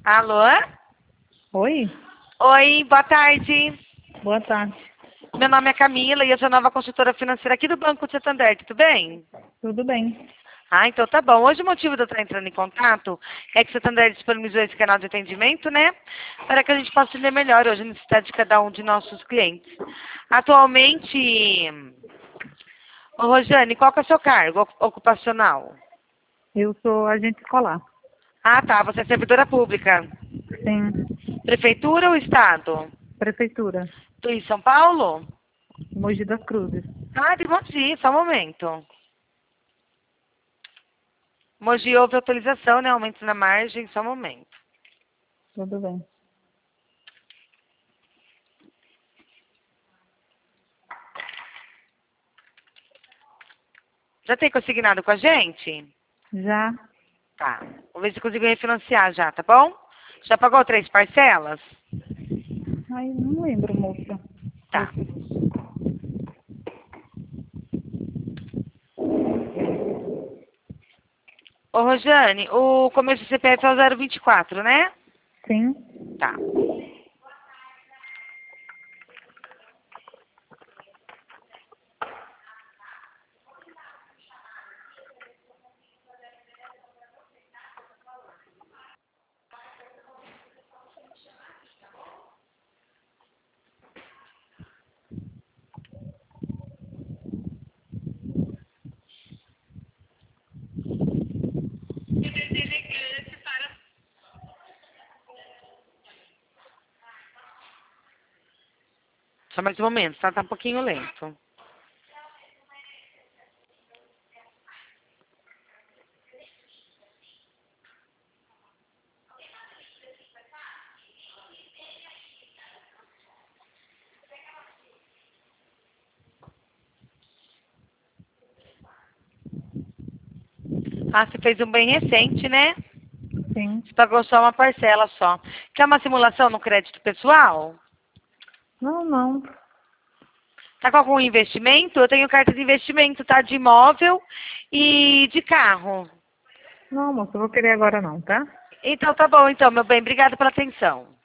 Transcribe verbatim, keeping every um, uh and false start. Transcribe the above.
Alô? Oi, Oi, boa tarde. boa tarde. Meu nome é Camila e eu sou nova consultora financeira aqui do Banco Santander, tudo bem? Tudo bem? Ah, então tá bom. Hoje o motivo de eu estar entrando em contato é que o Santander disponibilizou esse canal de atendimento, né? Para que a gente possa entender melhor hoje a necessidade de cada um de nossos clientes. Atualmente, ô Rojane, qual que é o seu cargo ocu- ocupacional? Eu sou agente escolar. Ah, tá. Você é servidora pública. Sim, Prefeitura ou Estado? prefeitura, Tu em São Paulo? Mogi das Cruzes. Ah, de Mogi, só um momento. Mogi houve autorização, né? Aumento na margem, só um momento. Tudo bem. Já tem consignado com a gente? Já? Tá. Vou ver se consigo refinanciar já, tá bom? Já pagou três parcelas? Ai, não lembro, moça. Tá. Ô, Rojane, o começo do C P F é o zero vinte e quatro, né? Sim, Tá. Só mais um momento, tá? Tá um pouquinho lento. Ah, você fez um bem recente, né? sim. Você pagou só uma parcela só. Quer uma simulação no crédito pessoal? Não, não. Tá com algum investimento? Eu tenho carta de investimento, tá? De imóvel e de carro. Não, moça, eu vou querer agora não, tá? Então tá bom, então, meu bem. Obrigada pela atenção.